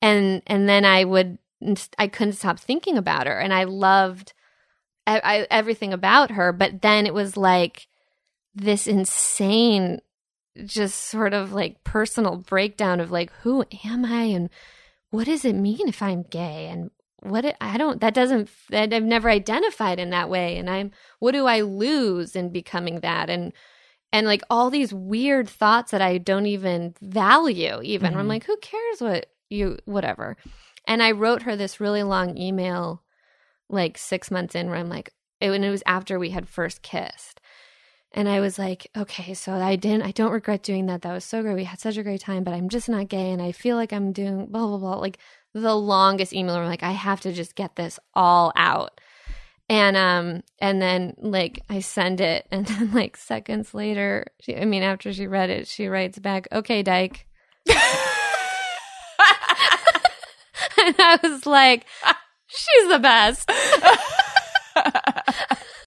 And then I couldn't stop thinking about her, and I loved everything about her. But then it was like this insane, just sort of like personal breakdown of like, who am I and what does it mean if I'm gay? And I've never identified in that way. And what do I lose in becoming that? And like all these weird thoughts that I don't even value even. Mm-hmm. I'm like, who cares whatever. And I wrote her this really long email like 6 months in where I'm like, it was after we had first kissed. And I was like, okay, so I don't regret doing that. That was so great. We had such a great time, but I'm just not gay. And I feel like I'm doing blah, blah, blah. Like the longest email where I'm like, I have to just get this all out. And then like I send it, and then like seconds later, after she read it, she writes back, okay, Dyke. And I was like, she's the best.